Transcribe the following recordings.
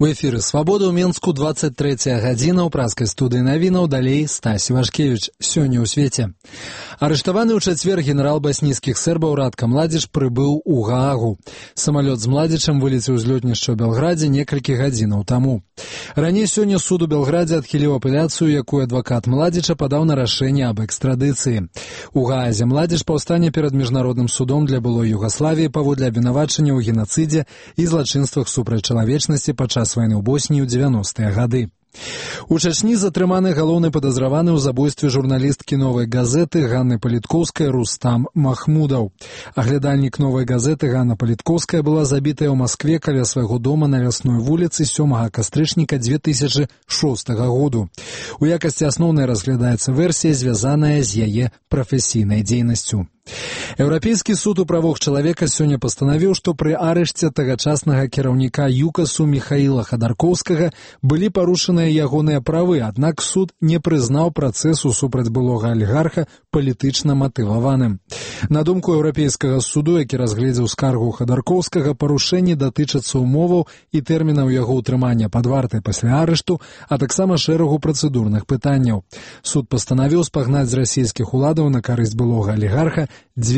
У эфіры «Свабода» ў Менску 23 гадзіна ў праскай студыі навінаў, далей Стась Івашкевіч. Сёння ў свеце. Арыштаваны ў чацвер генерал баснійскіх сербаў Радка Младзіч прыбыў у Гаагу. Самалёт з Младзічам вылецеў з лётнішча ў Белградзе некалькі гадзінаў таму. Раней сёння суд у Белградзе адхіліў апеляцыю, якую адвакат Младзіча падаў на рашэнне аб экстрадыцыі. У Гаазе Младзіч паўстане перад міжнародным судом для былой Югаславіі паводле абвінавачання ў генацыдзе і злачынствах супраць чалавечнасці падчас вайны ў Босніі ў 90-е гады. У Чачні затрыманы галоўны падазраваны ў забойстве журналісткі «Новай газеты» Ганны Паліткоўскай Рустам Махмудаў. Аглядальнік «Новай газеты» Ганна Паліткоўская была забітая ў Маскве каля свайго дома на Лясной вуліцы 7 кастрычніка 2006 году. У якасці асноўнай разглядаецца версія, звязаная з яе прафесійнай дзейнасцю. Еўрапейскі суд у правах чалавека сёння пастанавіў, што пры арышце тагачаснага кіраўніка ЮКАСу Міхаіла Хадаркоўскага былі парушаныя ягоныя правы, аднак суд не прызнаў працэсу супраць былога алігарха палітычна матываваным. На думку Еўрапейскага суду, які разгледзеў скаргу Хадаркоўскага, парушэнні датычацца умоваў і тэрмінаў яго ўтрымання пад вартай пасля арышту, а таксама шэрагу працэдурных пытанняў. Суд пастанавіў спагнаць з расійскіх уладаў на карысць былога алігарха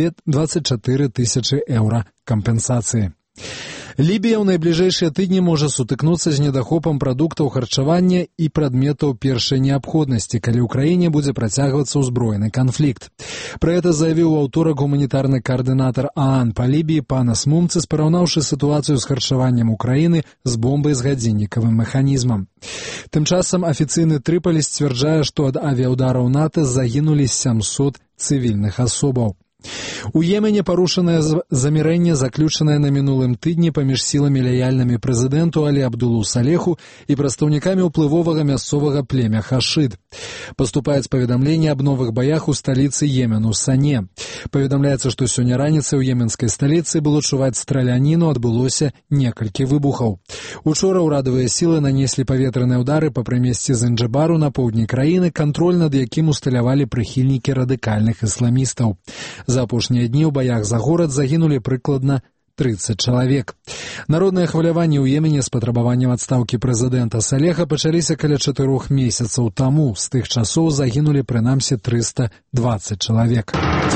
24 тысячы еўра кампенсацыі. Лібія ў найбліжэйшыя тыдні можа сутыкнуцца з недахопам прадуктаў харчавання і прадметаў першай неабходнасці, калі ў краіне будзе працягвацца ўзброены канфлікт. Пра гэта заявіў у аўторак гуманітарны каардынатар ААН па Лібіі Панас Мумцис, параўнаўшы сітуацыю з харчаваннем Украіны з бомбай з гадзіннікавым механізмам. Тым часам афіцыйны Трыполі сцвярджае, што ад авіаўдараў НАТО загінулі 700 цывільных асобаў. У Йемене парушанае замірэнне, заключанае на мінулым тыдні паміж сіламі лаяльнымі прэзідэнту Алі Абдулу Салеху і прадстаўнікамі ўплывовага мясцовага племя Хашид. Паступаюць паведамленні аб новых баях у сталіцы Йемену Сане. Паведамляецца, што сёння раніцай у йеменскай сталіцы было чуваць страляніну, адбылося некалькі выбухаў. Учора ўрадавыя сілы нанеслі паветраныя ўдары па прымесці Занджыбару на поўдні краіны, кантроль над якім усталявалі прыхільнікі радыкальных ісламістаў. За апошнія дні ў баях за горад загінулі прыкладна 30 чалавек. Народныя хваляванні ў Йемене з патрабаваннем адстаўкі прэзідэнта Салеха пачаліся каля 4 месяцаў таму. З тых часоў загінулі прынамсі 320 чалавек.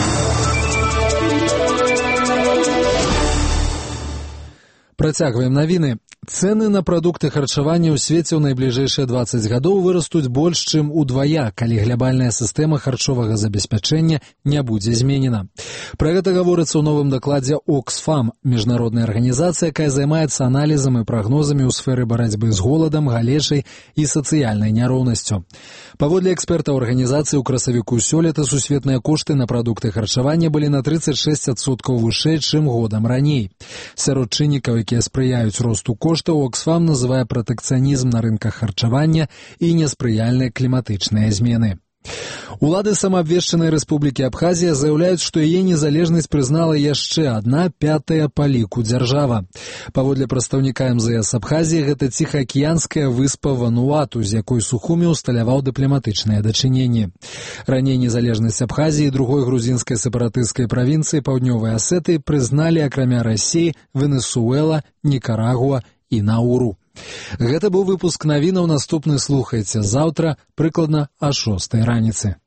Працягваем навіны. Цэны на прадукты харчавання ў свеце ў найбліжэйшыя 20 гадоў вырастуць больш, чым удвая, калі глобальная сістэма харчовага забеспячэння не будзе зменена. Пра гэта гаворыцца ў новым дакладзе Оксфам, міжнародная арганізацыя, якая займаецца аналізам і прагнозамі ў сферы барацьбы з голадам, галечай і сацыяльнай няроўнасцю. Паводле экспертаў арганізацыі, у красавіку сёлета сусветныя кошты на прадукты харчавання былі на 36% вышэй, чым годам раней. Сярод чыннікаў, якія спрыяюць росту коштаў, Оксфам называе пратэкцыянізм на рынках харчавання і неспрыяльныя кліматычныя змены. Улады самаабвешчанай рэспублікі Абхазія заяўляюць, што яе незалежнасць прызнала яшчэ адна 5-я па ліку дзяржава. Паводле прадстаўніка МЗС Абхазіі, гэта ціхаакіянская выспа Вануату, з якой Сухумі усталяваў дыпламатычныя дачыненні. Раней незалежнасць Абхазіі і другой грузінскай сепаратысцкай правінцыі Паўднёвай Асетыі прызналі акрамя Расіі Венесуэла, Нікарагуа і Науру. Гэта быў выпуск навінаў, наступны слухайце заўтра, прыкладна о 6 раніцы.